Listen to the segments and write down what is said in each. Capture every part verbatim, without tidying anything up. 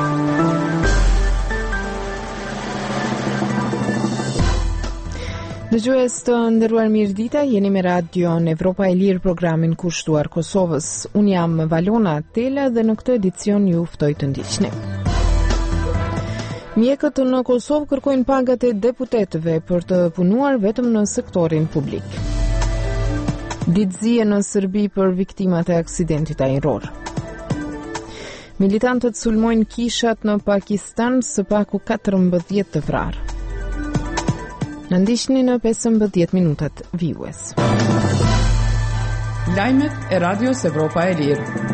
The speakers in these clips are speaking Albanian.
Dëgjues të nderuar, mirëdita, jeni me Radio në Evropa e Lirë, programin kushtuar Kosovës. Unë jam Valona Tela dhe në këtë edicion ju ftoj të ndiqni. Mjekët në Kosovë kërkojnë pagat e deputetëve për të punuar vetëm në sektorin publik. Ditëzie në Serbi për viktimat e aksidentit ajror. Militantët sulmojnë kishat në Pakistan, së paku katërmbëdhjetë të vrarë. Në ndiqni në pesëmbëdhjetë minutat vijues. Lajmet e Radios Evropa e Lirë.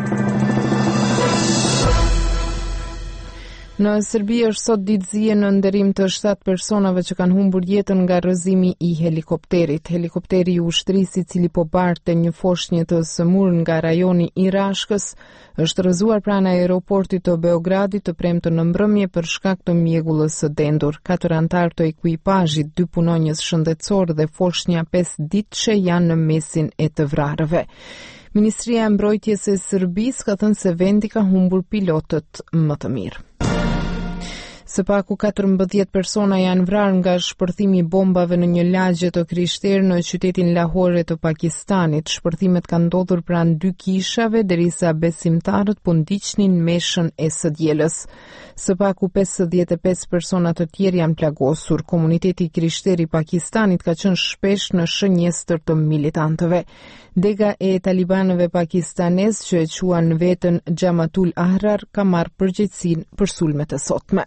Në Serbi është sot ditëzie në nderim të shtatë personave që kanë humbur jetën nga rrëzimi i helikopterit. Helikopteri i ushtrisë, i cili po barte një foshnjë të sëmur nga rajoni i Rashkës, është rrëzuar pranë aeroportit të Beogradit të premte në mbrëmje për shkak të mjegullës së dendur. Katër anëtar të ekuipazhit, dy punonjës shëndetësor dhe foshnja pesë ditëshe janë në mesin e të vrarëve. Ministria e Mbrojtjes e Serbisë ka thënë se vendi ka humbur pilotët më të mirë. Së paku katërmbëdhjetë persona janë vrarë nga shpërthimi i bombave në një lagje të krishterë në qytetin Lahore të Pakistanit. Shpërthimet kanë ndodhur pranë dy kishave, derisa besimtarët po ndiqnin meshën e së dielës. Së paku pesëdhjetë e pesë persona të tjerë janë plagosur. Komuniteti krishterë i Pakistanit ka qenë shpesh në shënjestër të militantëve. Dega e talibanëve pakistanez, që e quan veten Jamatul Ahrar, ka marrë përgjegjësinë për sulmet e sotme.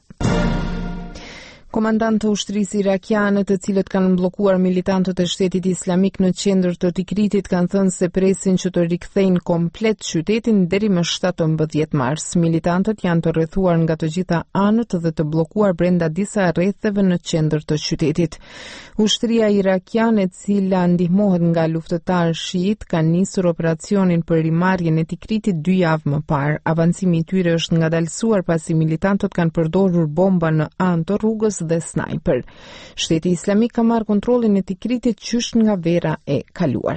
Komandantë të ushtrisë irakiane, të cilët kanë bllokuar militantët e Shtetit Islamik në qendër të Tikritit, kanë thënë se presin që të rikthejnë komplet qytetin deri më shtatëmbëdhjetë mars. Militantët janë të rrethuar nga të gjitha anët dhe të bllokuar brenda disa rretheve në qendër të qytetit. Ushtria irakiane, e cila ndihmohet nga luftëtarë shiit, ka nisur operacionin për rimarrjen e Tikritit dy javë më parë. Avancimi i tyre është ngadalësuar pasi militantët kanë përdorur bomba në anë të rrugës dhe sniper. Shteti Islamik ka marrë kontrollin e Tikritit qysh nga vera e kaluar.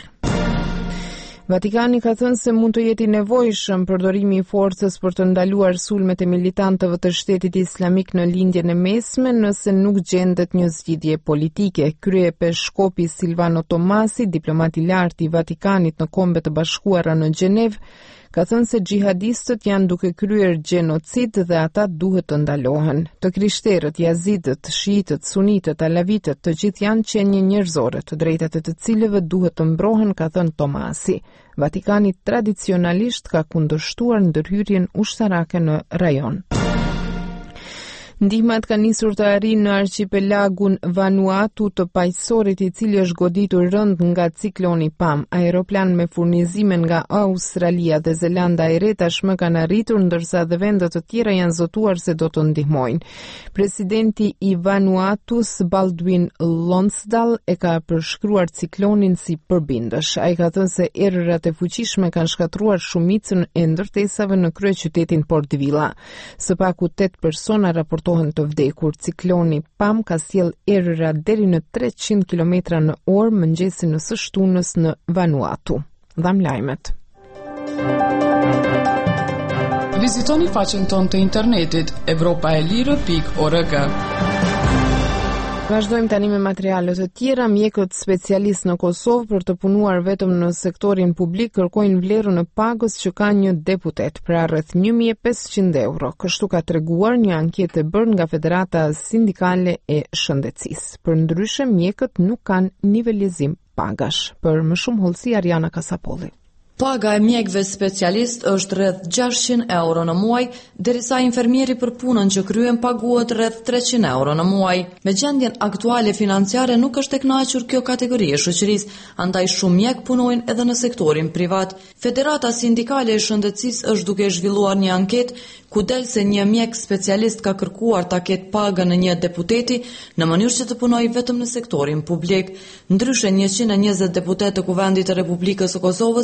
Vatikani ka thënë se mund të jetë i nevojshëm përdorimi i forcës për të ndaluar sulmet e militantëve të Shtetit Islamik në lindjen e mesme nëse nuk gjendet një zgjidhje politike. Kryepeskopi Silvano Tomasi, diplomat i lartë i Vatikanit në Kombet të Bashkuara në Gjenevë, ka thënë se xhihadistët janë duke kryer gjenocid dhe ata duhet të ndalohen. Të krishterët, jazidët, shiitët, sunitët, alavitët, të gjithë janë qenie njerëzore, të drejtat e të cilëve duhet të mbrohen, ka thënë Tomasi. Vatikani tradicionalisht ka kundërshtuar ndërhyrjen ushtarake në rajon. Ndihmat ka nisur të arrijë në arqipelagun Vanuatu të paqësorit, i cili është goditur rënd nga cikloni Pam. Aeroplan me furnizime nga Australia dhe Zelanda e Re tashmë kanë arritur, ndërsa dhe vendet të tjera janë zotuar se do të ndihmojnë. Presidenti i Vanuatus, Baldwin Lonsdale, e ka përshkruar ciklonin si përbindësh. Ai ka thënë se errërat e fuqishme kanë shkatruar shumicën e ndërtesave në kryeqytetin Port Vila. Së paku tetë persona raportohen të vdekur. Cikloni Pam ka sjell errëra deri në treqind kilometra në orë mëngjesin në së shtunës në Vanuatu. Dham lajmet. Vizitoni faqen tonë të internetit evropa e lirë pikë org. Vazhdojmë tani me materiale të tjera. Mjekët specialistë në Kosovë për të punuar vetëm në sektorin publik kërkojnë vlerën e pagës që ka një deputet, pra rreth një mijë e pesëqind euro. Kështu ka treguar një anketë e bërë nga Federata Sindikale e Shëndetësisë. Përndryshe, mjekët nuk kanë nivelizim pagash. Për më shumë hollësi, Ariana Kasapolli. Paga e mjekëve specialist është rreth gjashtëqind euro në muaj, derisa infermieri për punën që kryen paguhet rreth treqind euro në muaj. Me gjendjen aktuale financiare nuk është e kënaqur kjo kategori e shoqërisë, andaj shumë mjek punojnë edhe në sektorin privat. Federata Sindikale e Shëndetësisë është duke zhvilluar një anketë ku del se një mjek specialist ka kërkuar ta ketë pagën e një deputeti në mënyrë që të punojë vetëm në sektorin publik. Ndryshe, njëqind e njëzet deputetë të Kuvendit të Republikës së Kosovës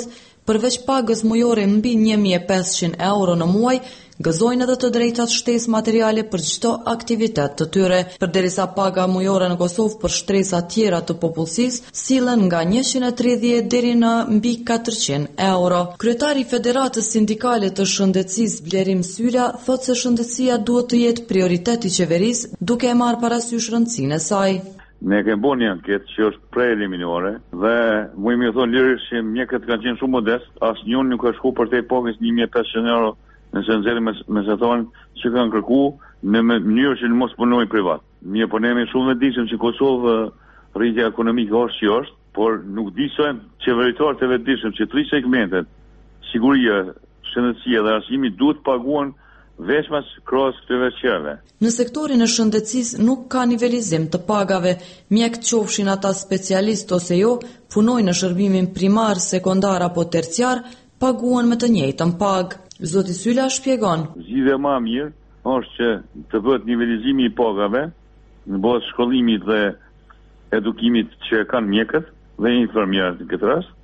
Përveç pagës mujore mbi një mijë e pesëqind euro në muaj, gëzojnë edhe të drejtat shtesë materiale për çdo aktivitet të tyre, përderisa paga mujore në Kosovë për shtresa tjera të popullsisë sillen nga njëqind e tridhjetë deri në mbi katërqind euro. Kryetari i Federatës Sindikale të Shëndetësisë Blerim Syla thotë se shëndetësia duhet të jetë prioritet i qeverisë, duke e marrë parasysh rëndësinë e saj. Ne kemi bërë një anketë që është preeliminore dhe mu imi thonë lirisht që mjekët kanë qenë shumë modest, asnjë nuk ka shku për te pagës një mijë e pesëqind euro. Nëse nëzeri me, me se thonë që kanë kërku në mënyrë që në mos punojnë privat. Mje po ne me shumë dhe disëm që Kosovë rritja ekonomike është që është, por nuk disëm qeveritarët e vetë disëm që tri segmentet, siguria, shëndetësia dhe arsimi duhet paguan veçmas krahas këtyre qerve. Në sektorin e shëndetësisë nuk ka nivelizim të pagave, mjekët qofshin ata specialist ose jo, punojnë në shërbimin primar, sekondar apo terciar, paguan me të njëjtën pagë. Zoti Syla shpjegon. Zgjidhja më e mirë është që të bëhet nivelizimi i pagave në bazë shkollimit dhe edukimit që kanë mjekët dhe infermierët në këtë rast.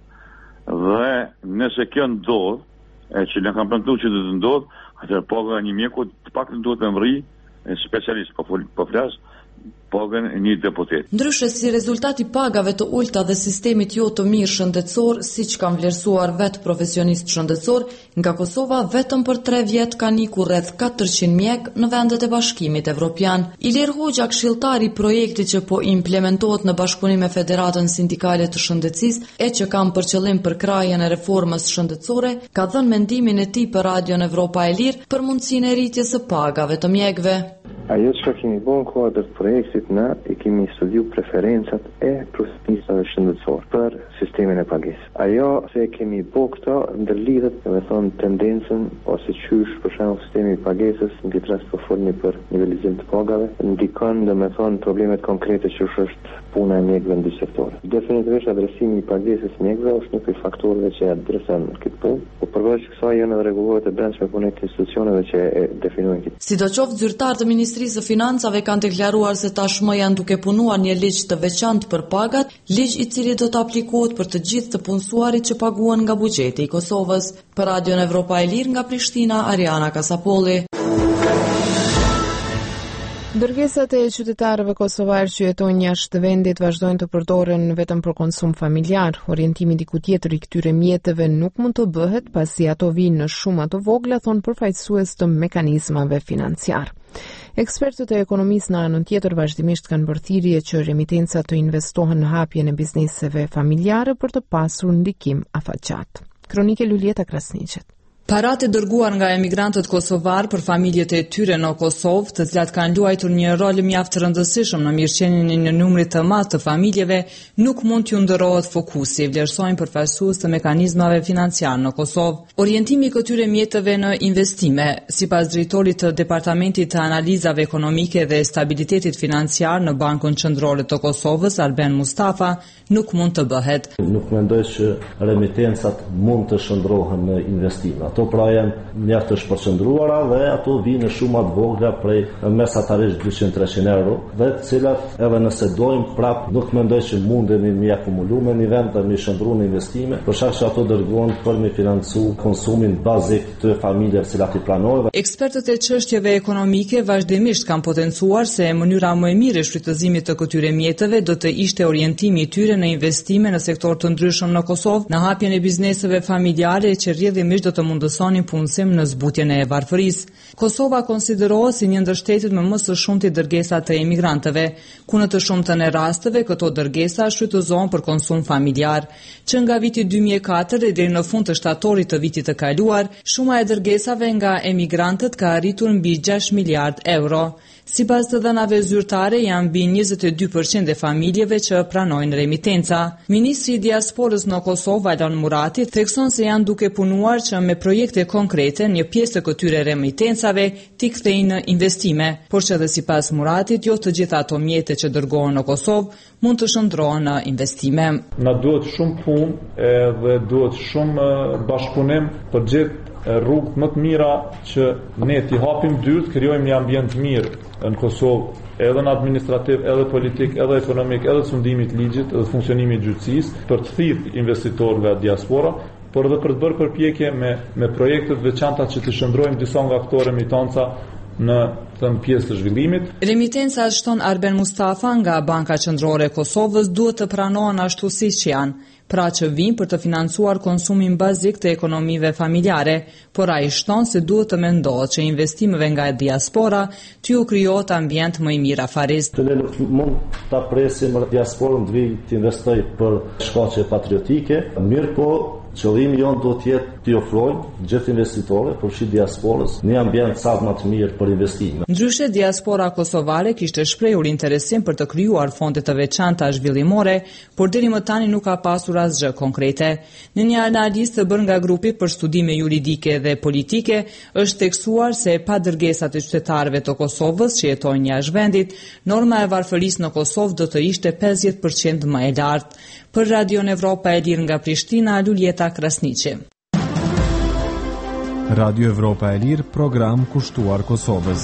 Dhe nëse kjo ndodh, e që ne kam premtuar që do të ndodh, atëherë paga e një mjeku të paktën duhet të mbërrijë specialist po po flas pagën e një deputet. Ndryshe si rezultati pagave të ulta dhe sistemit jo të mirë shëndetësor, siç kanë vlerësuar vetë profesionistë shëndetësor, nga Kosova vetëm për tre vjet kanë ikur rreth katërqind mjek në vendet e Bashkimit Evropian. Ilir Hoxha, këshilltari i projektit që po implementohet në bashkëpunim me Federatën Sindikale të Shëndetësisë e që kanë për qëllim përkrajjen e reformës shëndetësore, ka dhënë mendimin e tij për Radion Evropa e Lirë për mundësinë e rritjes së pagave të mjekëve. Ajo që kemi bën kuadër projektit na i kemi studiu preferencat e profesionistëve shëndetësor për sistemin e pagesë. Ajo se kemi bë këto ndërlidhet, do të thonë, tendencën ose qysh për shembull sistemi i pagesës, në këtë rast po folni për nivelizim të pagave, ndikon do të thonë problemet konkrete që është puna e mjekëve në dy sektore. Definitivisht adresimi i pagesës mjekëve është një prej faktorëve që adreson këtë punë, por përveç kësaj janë edhe rregullohet e brendshme punë të institucioneve që e definojnë këtë. Sidoqoftë zyrtarët e Ministrisë së Financave kanë deklaruar se tashmë janë duke punuar një ligj të veçantë për pagat, ligj i cili do të aplikohet për të gjithë të punësuarit që paguhen nga buxheti i Kosovës. Për Radion Evropa e Lirë nga Prishtina, Ariana Kasapolli. Dërgesat e qytetarëve kosovarë që jetojnë jashtë vendit vazhdojnë të përdoren vetëm për konsum familjar. Orientimi diku tjetër i këtyre mjeteve nuk mund të bëhet pasi ato vijnë në shuma të vogla, thon përfaqësues të mekanizmave financiar. Ekspertët e ekonomisë në anën tjetër vazhdimisht kanë bërë thirrje që remitencat të investohen në hapjen e bizneseve familjare për të pasur ndikim afatgjat. Kronike Lulieta Krasniqet. Paratë dërguar nga emigrantët kosovar për familjet e tyre në Kosovë, të cilat kanë luajtur një rol mjaft të rëndësishëm në mirëqenien e një numri të madh të familjeve, nuk mund t'ju ndërrohet fokusi, vlerësojnë përfaqësues të mekanizmave financiar në Kosovë. Orientimi i këtyre mjeteve në investime, sipas drejtorit të Departamentit të Analizave Ekonomike dhe Stabilitetit Financiar në Bankën Qendrore të Kosovës, Arben Mustafa, nuk mund të bëhet. Nuk mendoj që remitencat mund të shndrohen në investime. Ato pra janë mjaft të shpërqendruara dhe ato vijnë në shuma të vogla prej mesatarisht dyqind treqind euro, dhe të cilat edhe nëse dojmë prap nuk mendoj që mundemi mi akumulu me një vend dhe mi shndru në investime, për shkak që ato dërgohen për mi financu konsumin bazik të familjeve të cilat i planojnë. Ekspertët e çështjeve ekonomike vazhdimisht kanë potencuar se mënyra më e mirë e shfrytëzimit të këtyre mjeteve do të ishte orientimi i tyre në investime në sektor të ndryshëm në Kosovë, në hapjen e bizneseve familjare që rrjedhimisht do të mundësonin punësim në zbutjen e varfërisë. Kosova konsiderohet si një ndër shtetet me më së shumti dërgesa të emigrantëve, ku në të shumtën e rasteve këto dërgesa shfrytëzohen për konsum familjar. Që nga viti dy mijë e katër deri në fund të shtatorit të vitit të kaluar, shuma e dërgesave nga emigrantët ka arritur mbi gjashtë miliard euro. Sipas të dhënave zyrtare, janë mbi njëzet e dy përqind e familjeve që pranojnë remitenca. Ministri i diasporës në Kosovë, Alon Murati, thekson se janë duke punuar që me projekte konkrete një pjesë të këtyre remitencave t'i kthejnë në investime, por që edhe sipas Muratit, jo të gjitha ato mjete që dërgohen në Kosovë mund të shndrohen në investime. Na duhet shumë punë dhe duhet shumë bashkëpunim për gjithë rrugët më të mira që ne t'i hapim dyert, krijojmë një ambient mirë në Kosovë, edhe në administrativ, edhe politik, edhe ekonomik, edhe të fundimit ligjit, edhe funksionimit gjyqësisë, për të thirrë investitorëve diaspora, por edhe për të bërë përpjekje me, me projektet veçanta që të shndrojmë disa nga këto remitanca në thënë pjesë të zhvillimit. Remitenca, shton Arben Mustafa nga Banka Qendrore e Kosovës, duhet të pranohen ashtu siç janë, pra që vinë për të financuar konsumin bazik të ekonomive familjare, por ai shton se duhet të mendohet që investimeve nga diaspora t'ju krijohet ambient më i mirë afarist. Ne nuk mund ta presim diasporën të vijë të investojë për shkaqe patriotike, mirë po qëllimi jonë do të jetë t'i ofrojmë gjithë investitorëve, përfshirë diasporës, një ambient sa më të mirë për investime. Ndryshe, diaspora kosovare kishte shprehur interesim për të krijuar fonde të veçanta zhvillimore, por deri më tani nuk ka pasur asgjë konkrete. Në një analizë të bërë nga grupi për studime juridike dhe politike, është tekstuar se pa dërgesat e qytetarëve të Kosovës që jetojnë jashtë vendit, norma e varfërisë në Kosovë do të ishte pesëdhjetë përqind më e lartë. Për Radion Evropa e Lirë nga Prishtina, Luljeta Krasniqi. Radio Evropa e Lirë, program kushtuar Kosovës.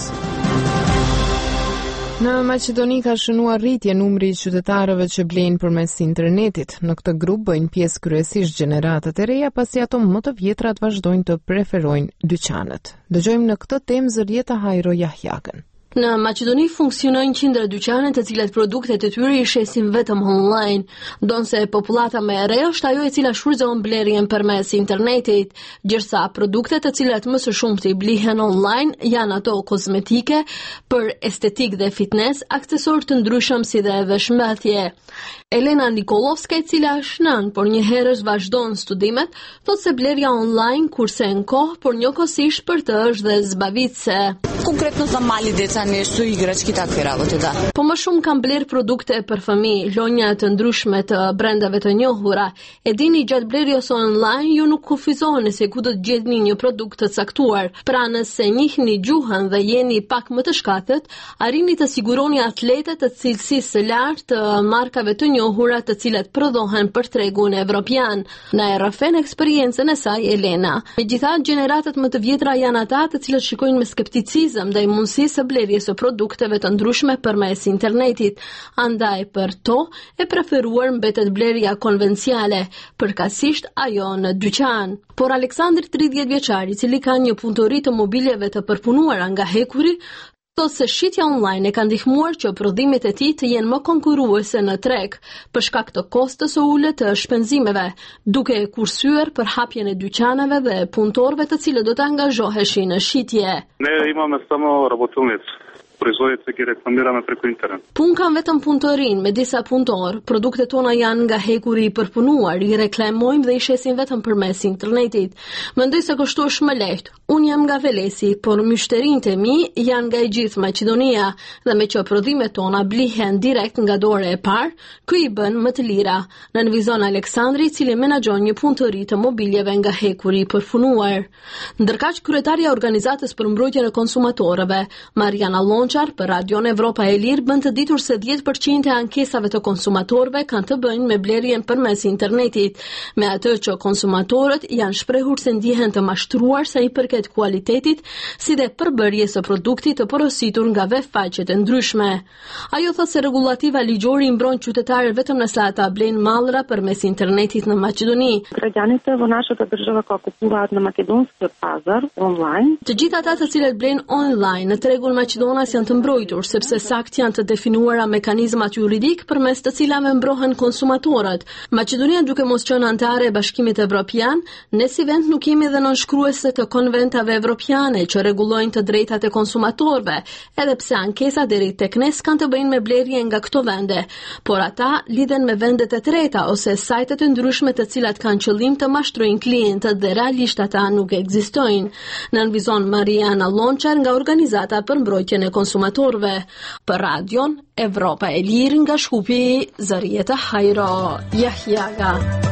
Në Maqedoni ka shënuar rritje numri i qytetarëve që blejnë përmes internetit. Në këtë grup bëjnë pjesë kryesisht gjeneratat e reja, pasi ato më të vjetrat vazhdojnë të preferojnë dyqanet. Dëgjojmë në këtë temë Zërieta Hajro Jahjakën. Në Maqedoni funksionojnë qindra dyqane të cilat produktet e tyre i shesin vetëm online, donse popullata më e re është ajo e cila shfrytëzon blerjen përmes internetit, gjërsa produktet të cilat më së shumti blihen online janë ato kozmetike, për estetik dhe fitness, aksesorë të ndryshëm si dhe veshmbathje. Elena Nikolovska, e cila është nën, por një herësh vazhdon studimet, thotë se blerja online kurse në kohë, por njëkohësisht për të është dhe zbavitse. Konkretno za mali deca nešto igrački takve работe, da. Po më shumë kam bler produkte për fëmijë, llonja të ndryshme të brendave të njohura. E dini, gjatë blerjes online ju nuk kufizoheni se ku do të gjeni një produkt të caktuar. Pra nëse njihni gjuhën dhe jeni pak më të shkatët, arrini të siguroni atletet të cilësisë së lartë të markave të njohura të cilat prodhohen për tregun evropian. Na e rrëfen eksperiencën e saj Elena. Megjithatë, gjeneratat më të vjetra janë ata të cilët shikojnë me skepticizëm ndaj mundësisë së blerjes së produkteve të ndryshme përmes internetit. Andaj për to e preferuar mbetet blerja konvenciale, përkatësisht ajo në dyqan. Por Aleksandr, tridhjetë vjeçar, i cili ka një punëtori të mobiljeve të përpunuara nga hekuri, thotë se shitja online e ka ndihmuar që prodhimet e tij të jenë më konkurruese në treg, për shkak të kostës së ulët të shpenzimeve, duke e kursyer për hapjen e dyqaneve dhe punëtorëve të cilët do të angazhoheshin në shitje. Ne imamo samo работилници. Производите ги рекламираме преку интернет. Pun kam vetëm punëtorin me disa punëtor, produktet tona janë nga hekuri i përpunuar, i reklamojmë dhe i shesin vetëm përmes internetit. Mendoj se kështu është më lehtë. Unë jam nga Velesi, por myshterinjtë e mi janë nga e gjithë Maqedonia, dhe me që prodhimet tona blihen direkt nga dore e parë, ky i bën më të lira. Nënvizon Aleksandri, i cili menaxhon një punëtori të mobiljeve nga hekuri i përpunuar. Ndërkaq, kryetaria e organizatës për mbrojtjen e konsumatorëve, Mariana Lonçar, për Radion Evropa e Lirë, bën të ditur se dhjetë përqind e ankesave të konsumatorëve kanë të bëjnë me blerjen përmes internetit, me atë që konsumatorët janë shprehur se ndihen të mashtruar sa i përket kualitetit, si dhe përbërjes së produktit të porositur nga webfaqet e ndryshme. Ajo thotë se rregullativa ligjore i mbron qytetarët vetëm nëse ata blejnë mallra përmes internetit në Maqedoni. Гражданите во нашата држава кои купуваат на македонски пазар онлайн. Të gjithë ata të cilët blejnë online në tregun maqedonas janë të mbrojtur, sepse sakt janë të definuara mekanizmat juridik përmes të cilave mbrohen konsumatorët. Maqedonia, duke mos qenë anëtare e Bashkimit Evropian, ne si vend nuk jemi dhe nënshkruese të konventave evropiane që rregullojnë të drejtat e konsumatorëve, edhe pse ankesat deri tek ne kanë të bëjnë me blerje nga këto vende, por ata lidhen me vendet e treta ose sajtet e ndryshme të cilat kanë qëllim të mashtrojnë klientët dhe realisht ata nuk ekzistojnë. Nënvizon Mariana Lonçar nga organizata për mbrojtjen e konsumatorëve. Për Radion Evropa e Lirë nga Shkupi, Zërieta Hajro Jahjaga.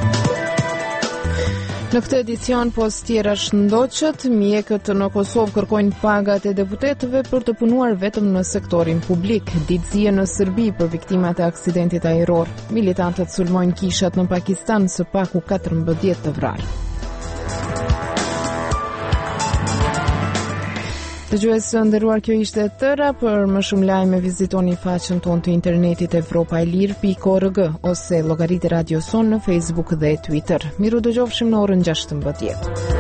Në këtë edicion pos tjera shëndoqët, mjekët në Kosovë kërkojnë pagat e deputetëve për të punuar vetëm në sektorin publik. Ditësie në Serbi për viktimat e aksidentit ajror. Militantët sulmojnë kishat në Pakistan, së paku katërmbëdhjetë të vrarë. Dëgjues të nderuar, kjo ishte e tëra. Për më shumë lajme vizitoni faqen tonë të internetit europa e lirë pikë org ose llogaritë Radio Son në Facebook dhe Twitter. Miru dëgjofshim në orën gjashtëmbëdhjetë.